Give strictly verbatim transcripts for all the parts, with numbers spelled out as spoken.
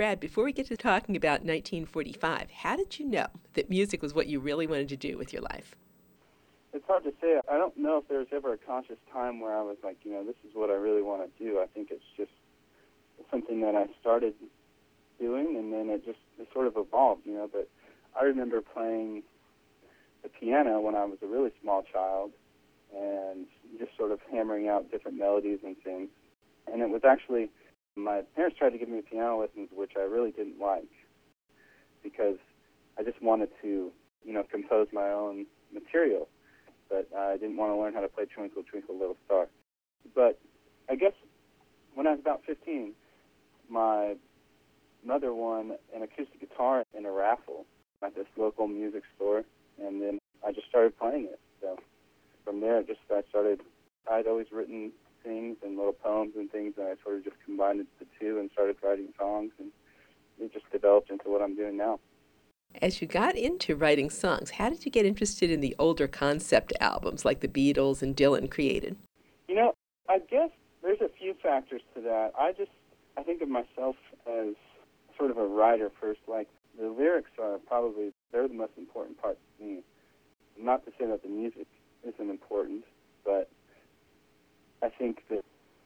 Brad, before we get to talking about nineteen forty-five, how did you know that music was what you really wanted to do with your life? It's hard to say. I don't know if there was ever a conscious time where I was like, you know, this is what I really want to do. I think it's just something that I started doing, and then it just it sort of evolved, you know. But I remember playing the piano when I was a really small child and just sort of hammering out different melodies and things. And it was actually, my parents tried to give me piano lessons, which I really didn't like because I just wanted to, you know, compose my own material. But I didn't want to learn how to play Twinkle, Twinkle, Little Star. But I guess when I was about fifteen, my mother won an acoustic guitar in a raffle at this local music store, and then I just started playing it. So from there, just I started, I'd always written things and little poems and things, and I sort of just combined the two and started writing songs, and it just developed into what I'm doing now. As you got into writing songs, how did you get interested in the older concept albums like the Beatles and Dylan created? You know, I guess there's a few factors to that. I just, I think of myself as sort of a writer first. Like, the lyrics are probably, they're the most important part to me. Not to say that the music isn't important, but I think that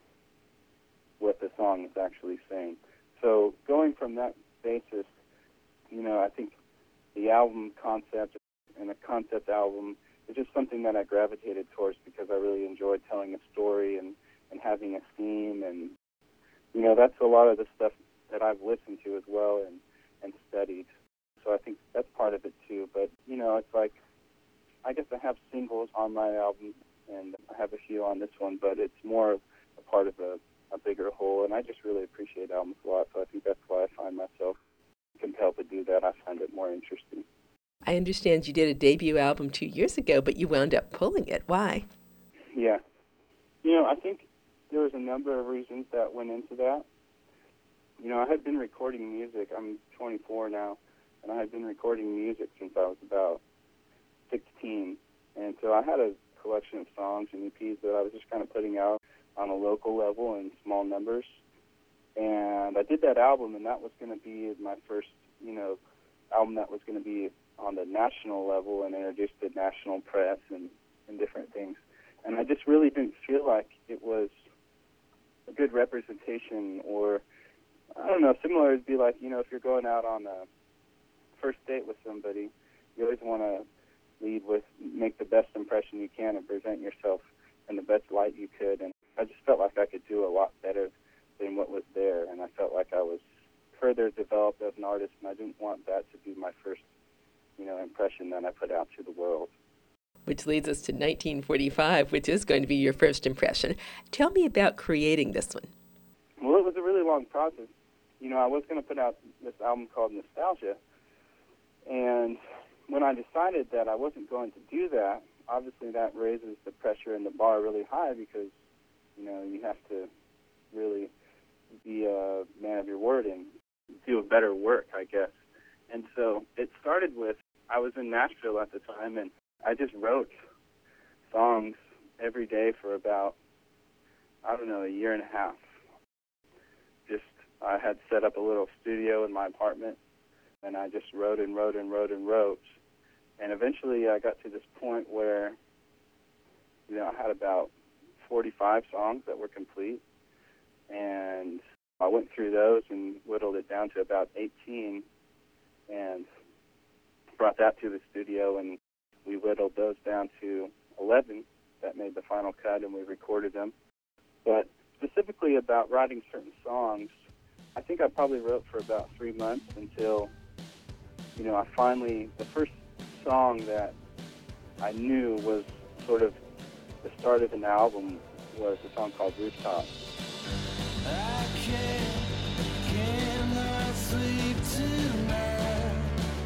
what the song is actually saying. So going from that basis, you know, I think the album concept and a concept album is just something that I gravitated towards because I really enjoyed telling a story and, and having a theme. And, you know, that's a lot of the stuff that I've listened to as well and, and studied. So I think that's part of it too. But, you know, it's like, I guess I have singles on my album and I have a few on this one, but it's more a part of a, a bigger whole. And I just really appreciate albums a lot. So I think that's why I find myself compelled to do that. I find it more interesting. I understand you did a debut album two years ago, but you wound up pulling it. Why? Yeah. You know, I think there was a number of reasons that went into that. You know, I had been recording music. I'm twenty-four now, and I had been recording music since I was about sixteen. And so I had a collection of songs and E Ps that I was just kind of putting out on a local level in small numbers. And I did that album, and that was going to be my first, you know, album that was going to be on the national level and introduced to national press and, and different things. And I just really didn't feel like it was a good representation, or, I don't know, similar would be like, you know, if you're going out on a first date with somebody, you always want to lead with, make the best impression you can and present yourself in the best light you could. And I just felt like I could do a lot better than what was there, and I felt like I was further developed as an artist, and I didn't want that to be my first, you know, impression that I put out to the world. Which leads us to nineteen forty-five, which is going to be your first impression. Tell me about creating this one. Well, it was a really long process. You know, I was going to put out this album called Nostalgia, and when I decided that I wasn't going to do that, obviously that raises the pressure and the bar really high because, you know, you have to really be a man of your word and do a better work, I guess. And so it started with, I was in Nashville at the time, and I just wrote songs every day for about, I don't know, a year and a half. Just, I had set up a little studio in my apartment, and I just wrote and wrote and wrote and wrote. And eventually I got to this point where, you know, I had about forty-five songs that were complete, and I went through those and whittled it down to about eighteen and brought that to the studio, and we whittled those down to eleven that made the final cut, and we recorded them. But specifically about writing certain songs, I think I probably wrote for about three months until, you know, I finally, the first song that I knew was sort of the start of an album was a song called Rooftop. I can't, cannot sleep tonight.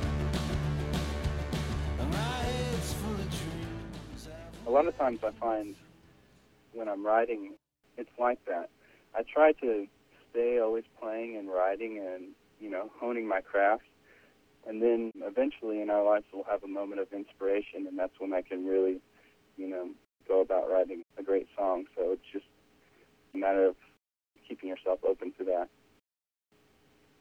My head's full of dreams. A lot of times I find when I'm writing, it's like that. I try to stay always playing and writing and, you know, honing my craft. And then eventually in our lives we'll have a moment of inspiration, and that's when I can really, you know, go about writing a great song. So it's just a matter of keeping yourself open to that.